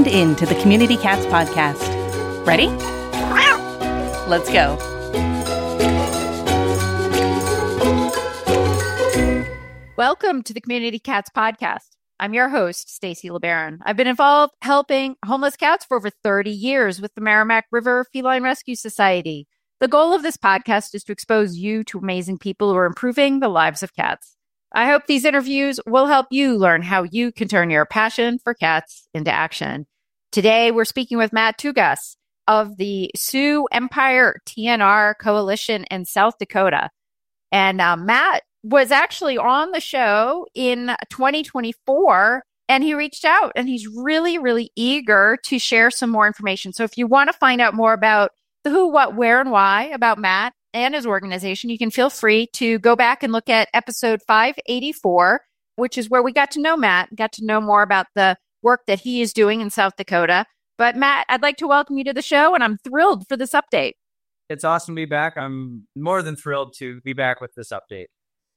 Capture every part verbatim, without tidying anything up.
tuned in to the Community Cats podcast. Ready? Let's go. Welcome to the Community Cats podcast. I'm your host, Stacy LeBaron. I've been involved helping homeless cats for over thirty years with the Merrimack River Feline Rescue Society. The goal of this podcast is to expose you to amazing people who are improving the lives of cats. I hope these interviews will help you learn how you can turn your passion for cats into action. Today, we're speaking with Matt Tugas of the Sioux Empire T N R Coalition in South Dakota. And uh, Matt was actually on the show in twenty twenty-four, and he reached out, and he's really, really eager to share some more information. So if you want to find out more about the who, what, where, and why about Matt and his organization, you can feel free to go back and look at episode five eighty-four, which is where we got to know Matt, got to know more about the work that he is doing in South Dakota. But Matt, I'd like to welcome you to the show, and I'm thrilled for this update. It's awesome to be back. I'm more than thrilled to be back with this update.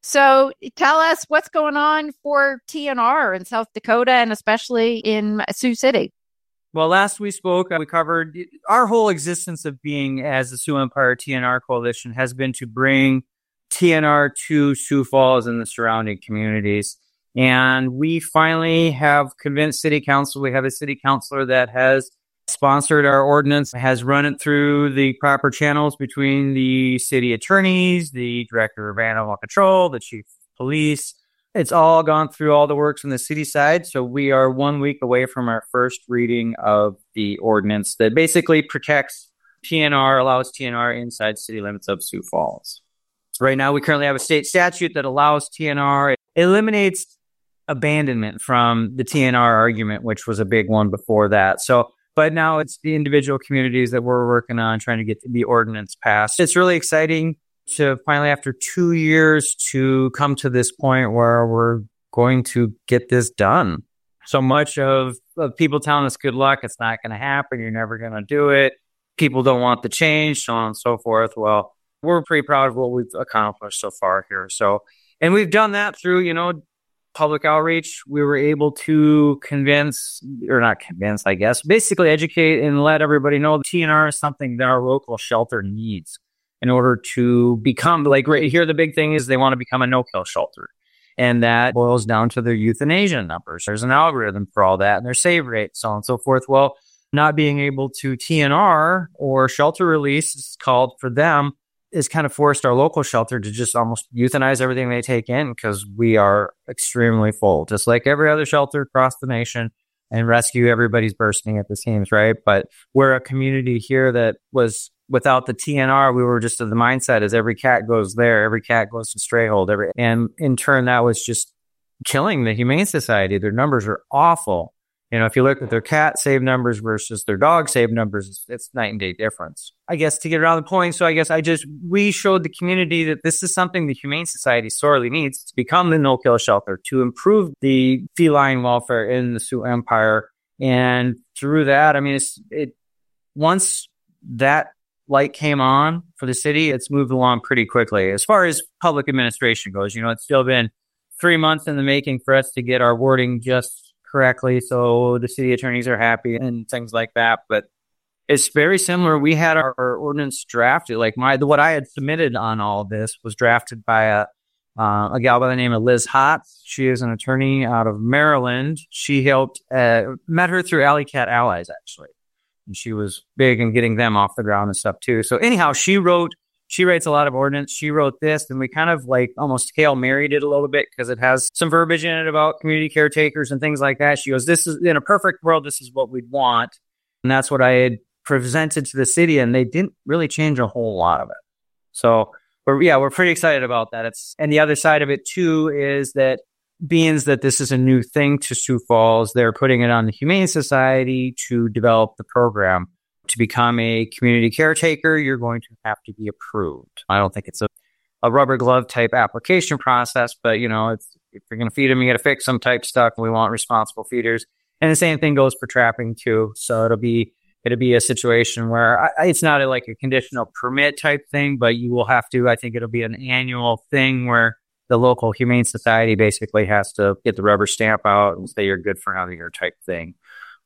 So tell us what's going on for T N R in South Dakota and especially in Sioux City. Well, last we spoke, we covered our whole existence of being as the Sioux Empire T N R Coalition has been to bring T N R to Sioux Falls and the surrounding communities. And we finally have convinced City Council. We have a City Councilor that has sponsored our ordinance, has run it through the proper channels between the city attorneys, the director of animal control, the chief of police. It's all gone through all the works on the city side. So we are one week away from our first reading of the ordinance that basically protects T N R, allows T N R inside city limits of Sioux Falls. So right now, we currently have a state statute that allows T N R. It eliminates abandonment from the T N R argument, which was a big one before that. So, but now it's the individual communities that we're working on trying to get the ordinance passed. It's really exciting to finally, after two years, to come to this point where we're going to get this done. So much of, of people telling us good luck, it's not going to happen, you're never going to do it, people don't want the change, so on and so forth. Well, we're pretty proud of what we've accomplished so far here. So, and we've done that through, you know, public outreach. We were able to convince, or not convince, I guess, basically educate and let everybody know T N R is something that our local shelter needs in order to become, like right here, the big thing is they want to become a no-kill shelter. And that boils down to their euthanasia numbers. There's an algorithm for all that and their save rate, so on and so forth. Well, not being able to T N R or shelter release is called for them is kind of forced our local shelter to just almost euthanize everything they take in because we are extremely full, just like every other shelter across the nation, and rescue everybody's bursting at the seams, right? But we're a community here that was without the T N R, we were just of the mindset is every cat goes there, every cat goes to stray hold, every, and in turn, that was just killing the Humane Society. Their numbers are awful. You know, if you look at their cat save numbers versus their dog save numbers, it's, it's night and day difference. I guess to get around the point, so I guess I just, we showed the community that this is something the Humane Society sorely needs to become the no-kill shelter, to improve the feline welfare in the Sioux Empire. And through that, I mean, it's, it, once that light came on for the city, it's moved along pretty quickly. As far as public administration goes, you know, it's still been three months in the making for us to get our wording just correctly, so the city attorneys are happy and things like that. But it's very similar. We had our, our ordinance drafted, like my what I had submitted on all of this was drafted by a uh, a gal by the name of Liz Hott. She is an attorney out of Maryland. She helped uh, met her through Alley Cat Allies, actually. And she was big in getting them off the ground and stuff too. So anyhow, she wrote, she writes a lot of ordinance. She wrote this, and we kind of like almost Hail Married it a little bit because it has some verbiage in it about community caretakers and things like that. She goes, this is, in a perfect world, this is what we'd want. And that's what I had presented to the city, and they didn't really change a whole lot of it. So we're, yeah, we're pretty excited about that. It's, and the other side of it too is that being that this is a new thing to Sioux Falls, they're putting it on the Humane Society to develop the program. To become a community caretaker, you're going to have to be approved. I don't think it's a, a rubber glove type application process, but you know, it's, if you're going to feed them, you got to fix some type stuff. We want responsible feeders, and the same thing goes for trapping too. So it'll be it'll be a situation where I, it's not a, like a conditional permit type thing, but you will have to. I think it'll be an annual thing where the local Humane Society basically has to get the rubber stamp out and say you're good for another year type thing.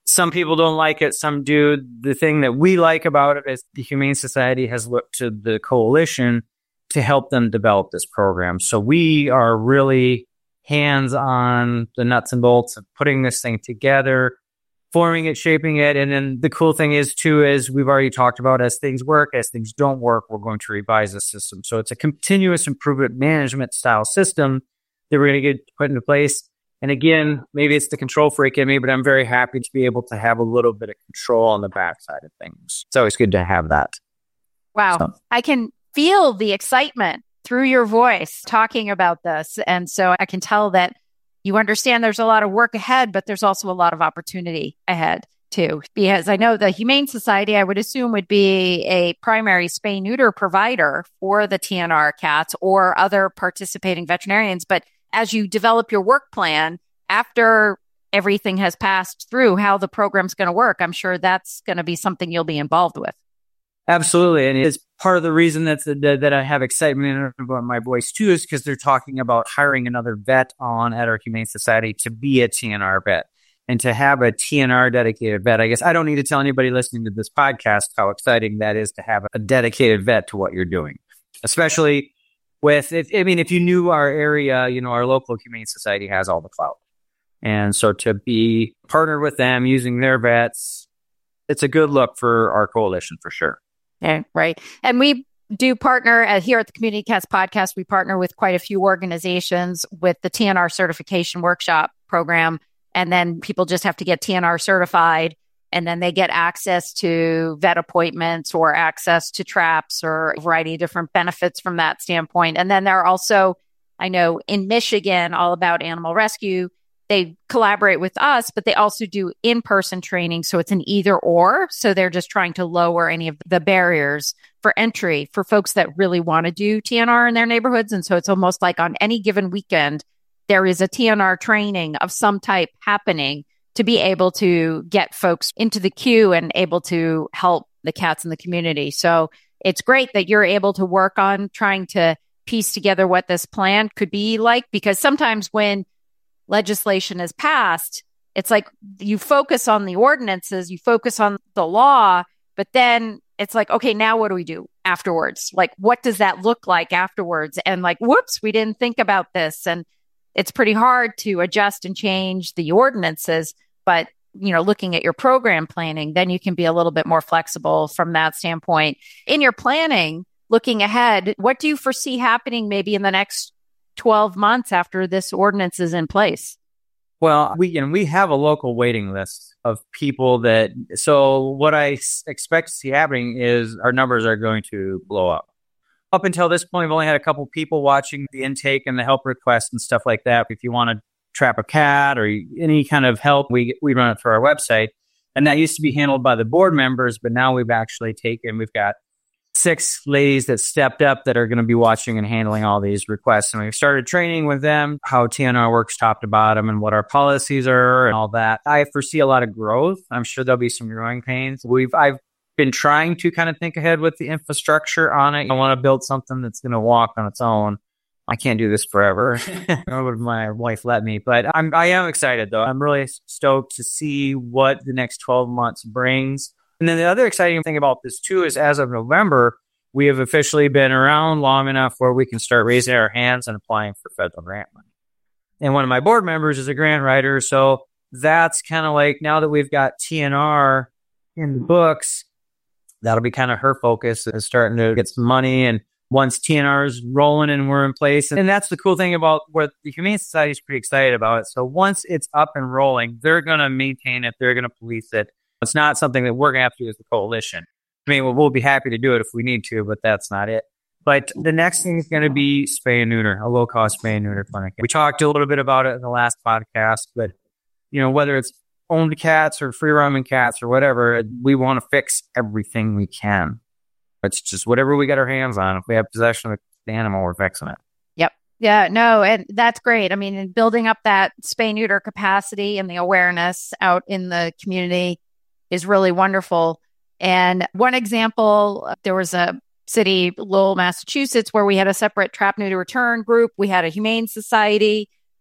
Some people don't like it, some do. The thing that we like about it is the Humane Society has looked to the coalition to help them develop this program. So we are really hands on the nuts and bolts of putting this thing together, forming it, shaping it. And then the cool thing is too, is we've already talked about as things work, as things don't work, we're going to revise the system. So it's a continuous improvement management style system that we're going to get put into place. And again, maybe it's the control freak in me, but I'm very happy to be able to have a little bit of control on the backside of things. It's always good to have that. Wow. So. I can feel the excitement through your voice talking about this. And so I can tell that you understand there's a lot of work ahead, but there's also a lot of opportunity ahead too. Because I know the Humane Society, I would assume, would be a primary spay-neuter provider for the T N R cats or other participating veterinarians. But as you develop your work plan after everything has passed through, how the program's going to work, I'm sure that's going to be something you'll be involved with. Absolutely. And it's part of the reason that's, that, that I have excitement about my voice too, is because they're talking about hiring another vet on at our Humane Society to be a T N R vet and to have a T N R dedicated vet. I guess I don't need to tell anybody listening to this podcast how exciting that is to have a dedicated vet to what you're doing, especially with, if, I mean, if you knew our area, you know, our local Humane Society has all the clout. And so to be partnered with them using their vets, it's a good look for our coalition for sure. Yeah, right. And we do partner uh, here at the Community Cats Podcast. We partner with quite a few organizations with the T N R certification workshop program. And then people just have to get T N R certified, and then they get access to vet appointments or access to traps or a variety of different benefits from that standpoint. And then there are also, I know in Michigan, All About Animal Rescue, they collaborate with us, but they also do in-person training. So it's an either or. So they're just trying to lower any of the barriers for entry for folks that really want to do T N R in their neighborhoods. And so it's almost like on any given weekend, there is a T N R training of some type happening to be able to get folks into the queue and able to help the cats in the community. So it's great that you're able to work on trying to piece together what this plan could be like, because sometimes when legislation is passed, it's like you focus on the ordinances, you focus on the law, but then it's like, okay, now what do we do afterwards? Like, what does that look like afterwards? And like, whoops, we didn't think about this. And it's pretty hard to adjust and change the ordinances. But, you know, looking at your program planning, then you can be a little bit more flexible from that standpoint. In your planning, looking ahead, what do you foresee happening maybe in the next twelve months after this ordinance is in place? Well, we you know, we have a local waiting list of people that, so what I s- expect to see happening is our numbers are going to blow up. Up until this point, we've only had a couple people watching the intake and the help requests and stuff like that. If you want to trap a cat or any kind of help, we we run it through our website. And that used to be handled by the board members, but now we've actually taken, we've got six ladies that stepped up that are going to be watching and handling all these requests. And we've started training with them, how T N R works top to bottom and what our policies are and all that. I foresee a lot of growth. I'm sure there'll be some growing pains. We've, I've been trying to kind of think ahead with the infrastructure on it. I want to build something that's going to walk on its own. I can't do this forever. Nor would my wife let me, but I'm, I am excited though. I'm really stoked to see what the next twelve months brings. And then the other exciting thing about this too is as of November, we have officially been around long enough where we can start raising our hands and applying for federal grant money. And one of my board members is a grant writer. So that's kind of like, now that we've got T N R in the books, that'll be kind of her focus, is starting to get some money. And once T N R is rolling and we're in place, and that's the cool thing about what the Humane Society is pretty excited about it. So once it's up and rolling, they're going to maintain it. They're going to police it. It's not something that we're going to have to do as a coalition. I mean, we'll, we'll be happy to do it if we need to, but that's not it. But the next thing is going to be spay and neuter, a low-cost spay and neuter clinic. We talked a little bit about it in the last podcast, but, you know, whether it's owned cats or free-roaming cats or whatever, we want to fix everything we can. It's just whatever we get our hands on. If we have possession of the animal, we're fixing it. Yep. Yeah, no, and that's great. I mean, in building up that spay-neuter capacity and the awareness out in the community is really wonderful. And one example, there was a city, Lowell, Massachusetts, where we had a separate trap neuter return group. We had a Humane Society.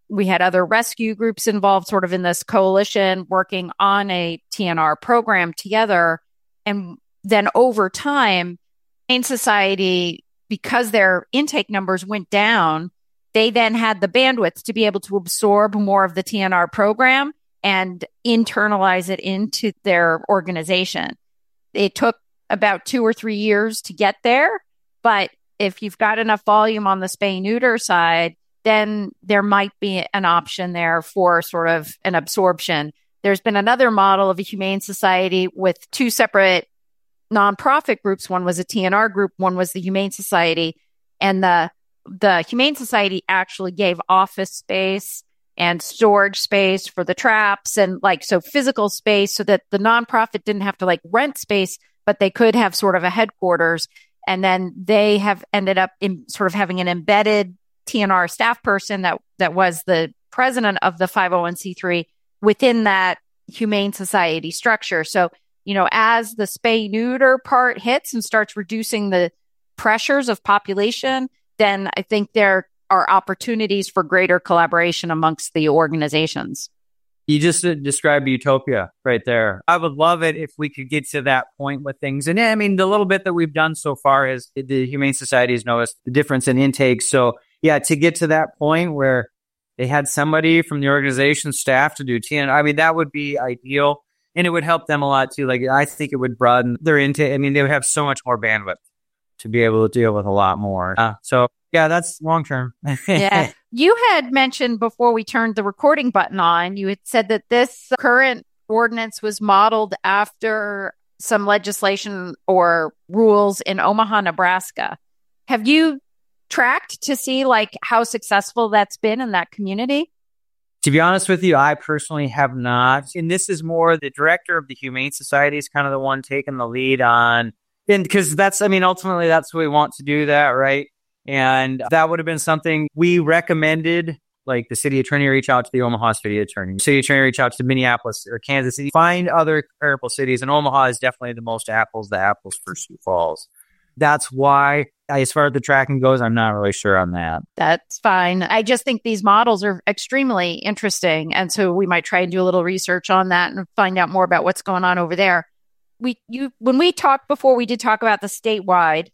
We had other rescue groups involved sort of in this coalition working on a T N R program together. And then over time, Humane Society, because their intake numbers went down, they then had the bandwidth to be able to absorb more of the T N R program and internalize it into their organization. It took about two or three years to get there, but if you've got enough volume on the spay-neuter side, then there might be an option there for sort of an absorption. There's been another model of a Humane Society with two separate nonprofit groups. One was a T N R group, one was the Humane Society. And the the Humane Society actually gave office space and storage space for the traps and like, so physical space so that the nonprofit didn't have to like rent space, but they could have sort of a headquarters. And then they have ended up in sort of having an embedded T N R staff person that, that was the president of the five oh one c three within that Humane Society structure. So, you know, as the spay neuter part hits and starts reducing the pressures of population, then I think there are opportunities for greater collaboration amongst the organizations. You just described utopia right there. I would love it if we could get to that point with things. And I mean, the little bit that we've done so far is the Humane Society has noticed the difference in intake. So yeah, to get to that point where they had somebody from the organization staff to do T N R, I mean, that would be ideal. And it would help them a lot too. Like, I think it would broaden their intake. I mean, they would have so much more bandwidth to be able to deal with a lot more. Uh, so yeah, that's long term. Yeah. You had mentioned before we turned the recording button on, you had said that this current ordinance was modeled after some legislation or rules in Omaha, Nebraska. Have you tracked to see like how successful that's been in that community? To be honest with you, I personally have not. And this is more the director of the Humane Society is kind of the one taking the lead on, and because that's, I mean, ultimately that's what we want to do that, right? And that would have been something we recommended, like the city attorney reach out to the Omaha city attorney, city attorney reach out to Minneapolis or Kansas City, find other comparable cities. And Omaha is definitely the most apples to apples for Sioux Falls. That's why, as far as the tracking goes, I'm not really sure on that. That's fine. I just think these models are extremely interesting. And so we might try and do a little research on that and find out more about what's going on over there. We, you, when we talked before, we did talk about the statewide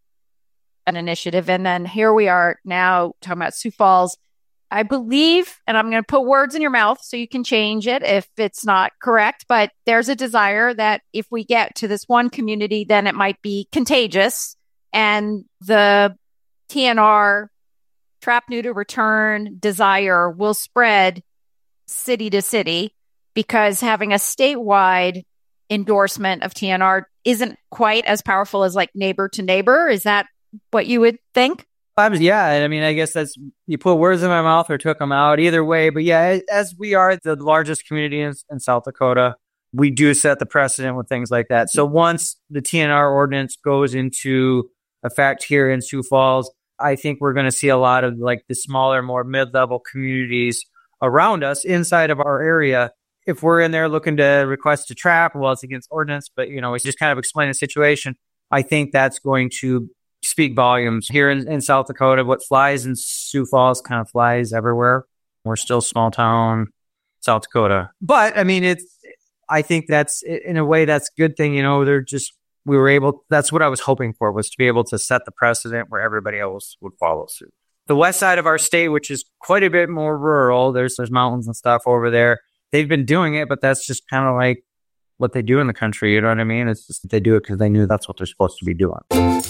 an initiative. And then here we are now talking about Sioux Falls. I believe, and I'm going to put words in your mouth so you can change it if it's not correct, but there's a desire that if we get to this one community, then it might be contagious. And the T N R, trap, neuter, return desire will spread city to city because having a statewide endorsement of T N R isn't quite as powerful as like neighbor to neighbor. Is that what you would think? Yeah, I mean, I guess that's, you put words in my mouth or took them out, either way. But yeah, as we are the largest community in, in South Dakota, we do set the precedent with things like that. So once the T N R ordinance goes into effect here in Sioux Falls, I think we're going to see a lot of like the smaller, more mid-level communities around us inside of our area. If we're in there looking to request a trap, well, it's against ordinance, but you know, we just kind of explain the situation. I think that's going to speak volumes here in, in South Dakota. What flies in Sioux Falls kind of flies everywhere. We're still small town South Dakota, but I mean, it's, I think that's in a way that's a good thing. You know, they're just, we were able, that's what I was hoping for, was to be able to set the precedent where everybody else would follow suit. The west side of our state, which is quite a bit more rural, there's, there's mountains and stuff over there. They've been doing it, but that's just kind of like what they do in the country. You know what I mean? It's just, they do it because they knew that's what they're supposed to be doing.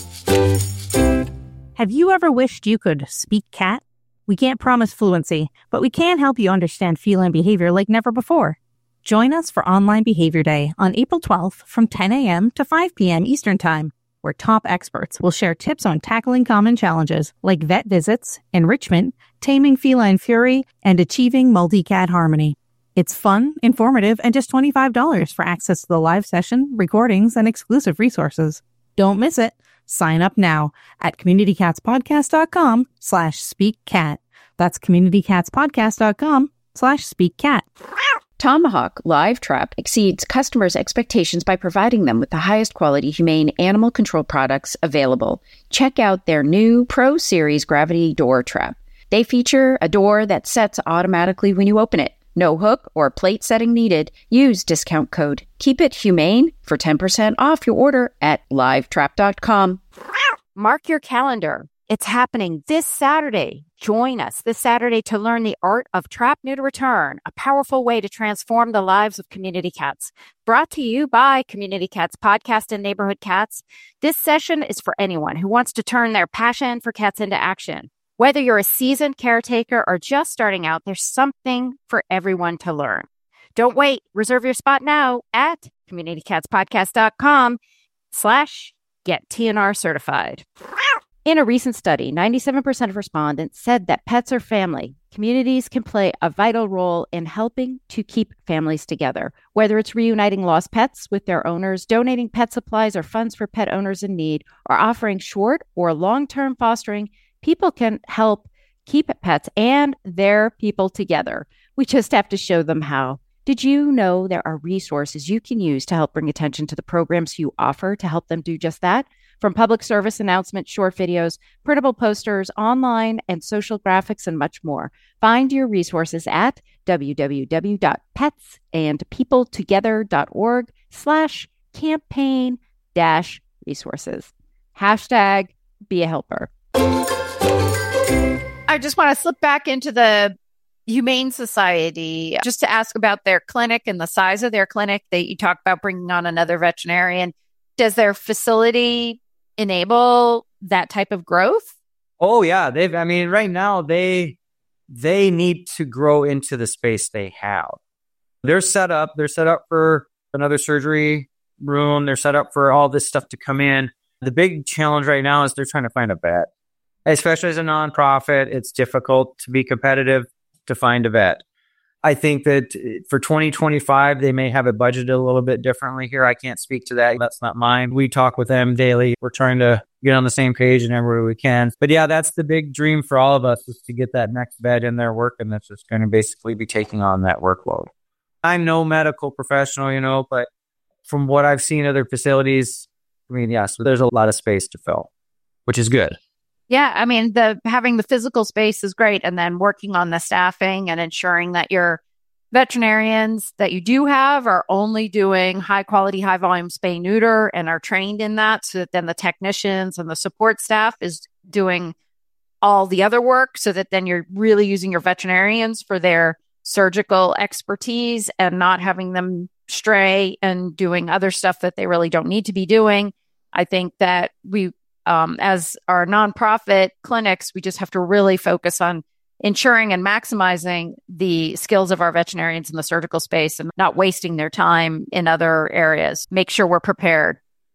Have you ever wished you could speak cat? We can't promise fluency, but we can help you understand feline behavior like never before. Join us for Online Behavior Day on April twelfth from ten a.m. to five p.m. Eastern Time, where top experts will share tips on tackling common challenges like vet visits, enrichment, taming feline fury, and achieving multi-cat harmony. It's fun, informative, and just twenty-five dollars for access to the live session, recordings, and exclusive resources. Don't miss it. Sign up now at communitycatspodcast.com slash speakcat. That's communitycatspodcast.com slash speakcat. Tomahawk Live Trap exceeds customers' expectations by providing them with the highest quality humane animal control products available. Check out their new Pro Series Gravity Door Trap. They feature a door that sets automatically when you open it. No hook or plate setting needed. Use discount code Keep It Humane for ten percent off your order at live trap dot com. Mark your calendar. It's happening this Saturday. Join us this Saturday to learn the art of trap neuter return, a powerful way to transform the lives of community cats. Brought to you by Community Cats Podcast and Neighborhood Cats. This session is for anyone who wants to turn their passion for cats into action. Whether you're a seasoned caretaker or just starting out, there's something for everyone to learn. Don't wait. Reserve your spot now at communitycatspodcast.com slash get TNR certified. In a recent study, ninety-seven percent of respondents said that pets are family. Communities can play a vital role in helping to keep families together, whether it's reuniting lost pets with their owners, donating pet supplies or funds for pet owners in need, or offering short or long-term fostering. People can help keep pets and their people together. We just have to show them how. Did you know there are resources you can use to help bring attention to the programs you offer to help them do just that? From public service announcements, short videos, printable posters, online and social graphics, and much more. Find your resources at www.petsandpeopletogether.org slash campaign dash resources. Hashtag be a helper. I just want to slip back into the Humane Society just to ask about their clinic and the size of their clinic. That you talk about bringing on another veterinarian. Does their facility enable that type of growth? Oh yeah, they've. I mean, right now they they need to grow into the space they have. They're set up. They're set up for another surgery room. They're set up for all this stuff to come in. The big challenge right now is they're trying to find a vet. Especially as a nonprofit, it's difficult to be competitive to find a vet. I think that for twenty twenty-five, they may have it budgeted a little bit differently here. I can't speak to that. That's not mine. We talk with them daily. We're trying to get on the same page and everywhere we can. But yeah, that's the big dream for all of us, is to get that next vet in there working that's just going to basically be taking on that workload. I'm no medical professional, you know, but from what I've seen other facilities, I mean, yes, there's a lot of space to fill, which is good. Yeah, I mean, the having the physical space is great, and then working on the staffing and ensuring that your veterinarians that you do have are only doing high quality, high volume spay neuter and are trained in that, so that then the technicians and the support staff is doing all the other work, so that then you're really using your veterinarians for their surgical expertise and not having them stray and doing other stuff that they really don't need to be doing. I think that we Um, as our nonprofit clinics, we just have to really focus on ensuring and maximizing the skills of our veterinarians in the surgical space and not wasting their time in other areas. Make sure we're prepared.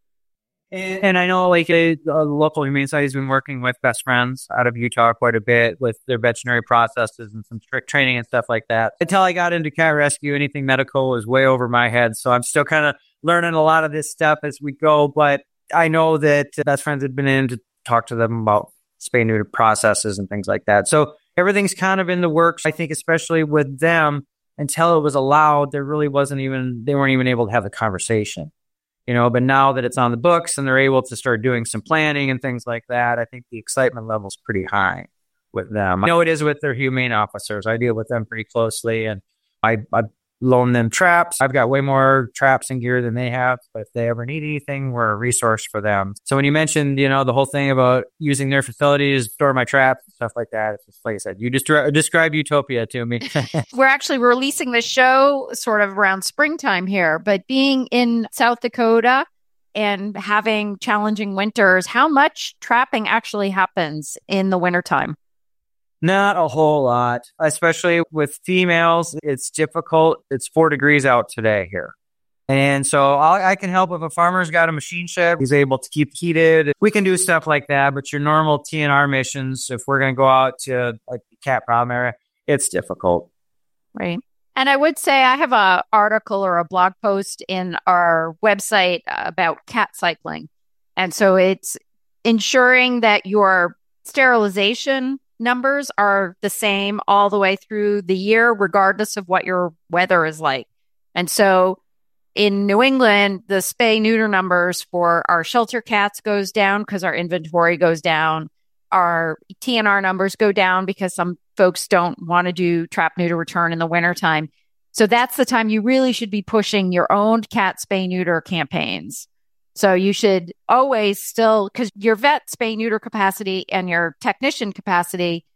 And, and I know like a, a local Humane Society has been working with Best Friends out of Utah quite a bit with their veterinary processes and some strict training and stuff like that. Until I got into cat rescue, anything medical was way over my head. So I'm still kind of learning a lot of this stuff as we go, but I know that Best Friends had been in to talk to them about spay neuter processes and things like that. So everything's kind of in the works. I think especially with them, until it was allowed, there really wasn't even, they weren't even able to have the conversation, you know, but now that it's on the books and they're able to start doing some planning and things like that, I think the excitement level is pretty high with them. I know it is with their humane officers. I deal with them pretty closely, and I, I loan them traps. I've got way more traps and gear than they have, but if they ever need anything, we're a resource for them. So when you mentioned, you know, the whole thing about using their facilities to store my traps and stuff like that, it's just like I said, you just destri- describe utopia to me. We're actually releasing the show sort of around springtime here, but being in South Dakota and having challenging winters, how much trapping actually happens in the wintertime? Not a whole lot, especially with females. It's difficult. It's four degrees out today here. And so I'll, I can help if a farmer's got a machine shed. He's able to keep heated. We can do stuff like that. But your normal T N R missions, if we're going to go out to like the cat problem area, it's difficult. Right. And I would say I have a article or a blog post in our website about cat cycling. And so it's ensuring that your sterilization numbers are the same all the way through the year, regardless of what your weather is like. And so in New England, the spay neuter numbers for our shelter cats goes down because our inventory goes down. our T N R numbers go down because some folks don't want to do trap, neuter, return in the wintertime. So that's the time you really should be pushing your own cat spay neuter campaigns. So you should always still, because your vet spay neuter capacity and your technician capacity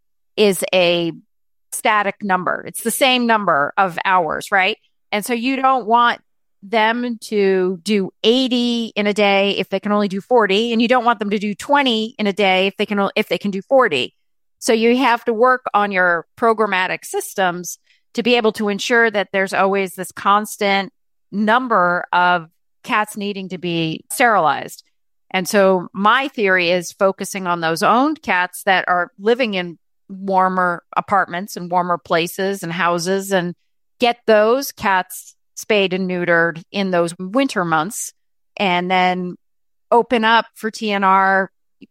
is a static number. It's the same number of hours, right? And so you don't want them to do eighty in a day if they can only do forty, and you don't want them to do twenty in a day if they can if they can do forty. So you have to work on your programmatic systems to be able to ensure that there's always this constant number of cats needing to be sterilized. And so my theory is focusing on those owned cats that are living in warmer apartments and warmer places and houses, and get those cats spayed and neutered in those winter months, and then open up for T N R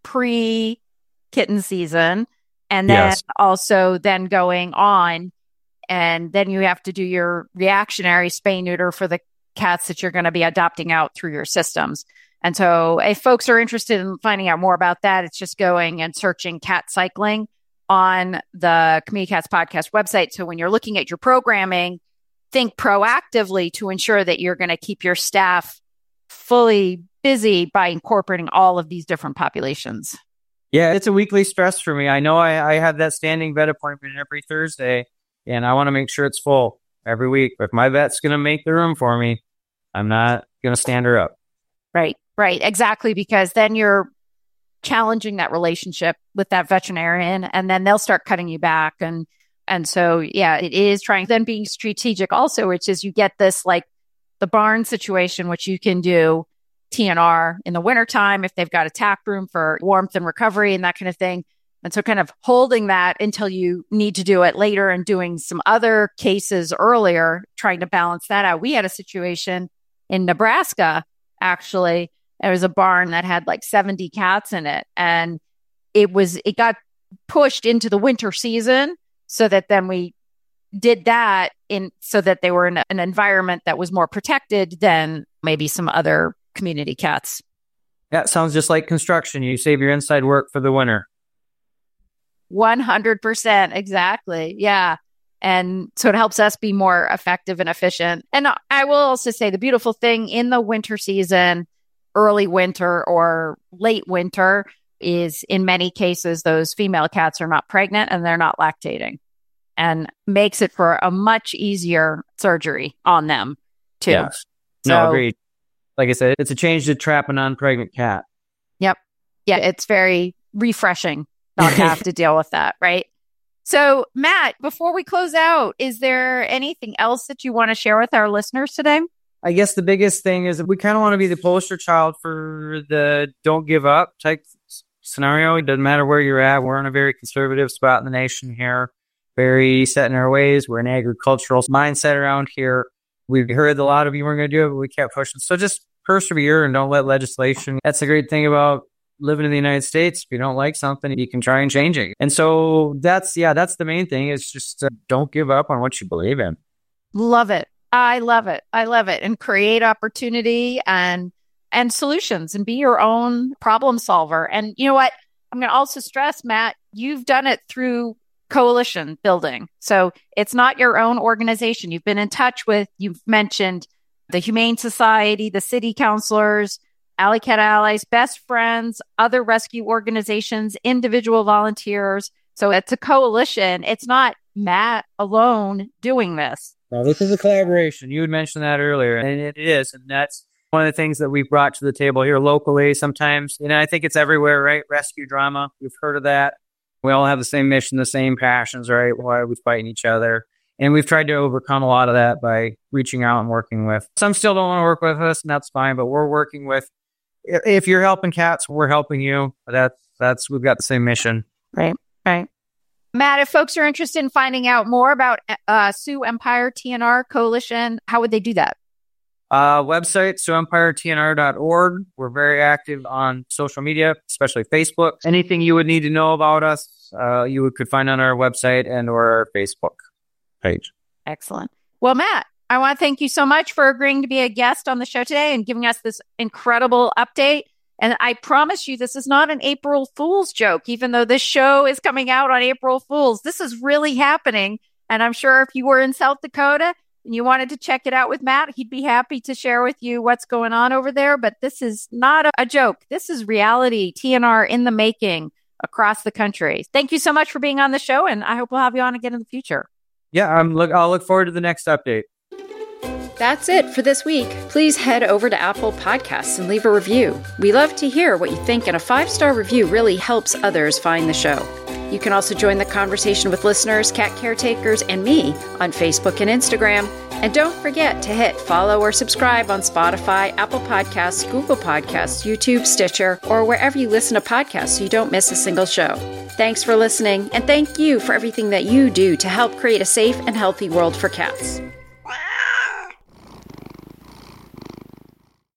pre kitten season. And then Yes. also then going on, and then you have to do your reactionary spay neuter for the cats that you're going to be adopting out through your systems. And so if folks are interested in finding out more about that, it's just going and searching cat cycling on the Community Cats Podcast website. So when you're looking at your programming, think proactively to ensure that you're going to keep your staff fully busy by incorporating all of these different populations. Yeah, it's a weekly stress for me. I know I, I have that standing vet appointment every Thursday, and I want to make sure it's full every week. If my vet's going to make the room for me, I'm not going to stand her up. Right, right. Exactly. Because then you're challenging that relationship with that veterinarian, and then they'll start cutting you back. And and so, yeah, it is trying, then being strategic also, which is you get this like the barn situation, which you can do T N R in the wintertime if they've got a tack room for warmth and recovery and that kind of thing. And so kind of holding that until you need to do it later and doing some other cases earlier, trying to balance that out. We had a situation in Nebraska, actually. There was a barn that had like seventy cats in it, and it was, it got pushed into the winter season so that then we did that in, so that they were in a, an environment that was more protected than maybe some other community cats. That sounds just like construction. You save your inside work for the winter. one hundred percent. Exactly. Yeah. And so it helps us be more effective and efficient. And I will also say the beautiful thing in the winter season, early winter or late winter, is in many cases, those female cats are not pregnant and they're not lactating, and makes it for a much easier surgery on them too. Yes. So, No, agreed. Like I said, it's a change to trap a non-pregnant cat. Yep. Yeah. It's very refreshing not to have to deal with that. Right. So, Matt, before we close out, is there anything else that you want to share with our listeners today? I guess the biggest thing is that we kind of want to be the poster child for the don't give up type scenario. It doesn't matter where you're at. We're in a very conservative spot in the nation here, very set in our ways. We're an agricultural mindset around here. We've heard a lot of you weren't going to do it, but we kept pushing. So just persevere and don't let legislation. That's the great thing about living in the United States. If you don't like something, you can try and change it. And so that's, yeah, that's the main thing, is just uh, don't give up on what you believe in. Love it. I love it. I love it. And create opportunity and and solutions, and be your own problem solver. And you know what? I'm going to also stress, Matt, you've done it through coalition building. So it's not your own organization. You've been in touch with, you've mentioned the Humane Society, the city councilors, Alley Cat Allies, Best Friends, other rescue organizations, individual volunteers. So it's a coalition. It's not Matt alone doing this. Well, this is a collaboration. You had mentioned that earlier, and it is. And that's one of the things that we've brought to the table here locally sometimes. And I think it's everywhere, right? Rescue drama. We've heard of that. We all have the same mission, the same passions, right? Why are we fighting each other? And we've tried to overcome a lot of that by reaching out and working with. Some still don't want to work with us, and that's fine, but we're working with, if you're helping cats, we're helping you. That's, that's, we've got the same mission. Right, right. Matt, if folks are interested in finding out more about uh, Sioux Empire T N R Coalition, how would they do that? Uh, website, sioux empire t n r dot org. We're very active on social media, especially Facebook. Anything you would need to know about us, uh, you could find on our website and or our Facebook page. Excellent. Well, Matt, I want to thank you so much for agreeing to be a guest on the show today and giving us this incredible update. And I promise you, this is not an April Fool's joke, even though this show is coming out on April Fool's. This is really happening. And I'm sure if you were in South Dakota and you wanted to check it out with Matt, he'd be happy to share with you what's going on over there. But this is not a, a joke. This is reality, T N R in the making across the country. Thank you so much for being on the show, and I hope we'll have you on again in the future. Yeah, I'm look. I'll look forward to the next update. That's it for this week. Please head over to Apple Podcasts and leave a review. We love to hear what you think, and a five-star review really helps others find the show. You can also join the conversation with listeners, cat caretakers, and me on Facebook and Instagram. And don't forget to hit follow or subscribe on Spotify, Apple Podcasts, Google Podcasts, YouTube, Stitcher, or wherever you listen to podcasts so you don't miss a single show. Thanks for listening, and thank you for everything that you do to help create a safe and healthy world for cats.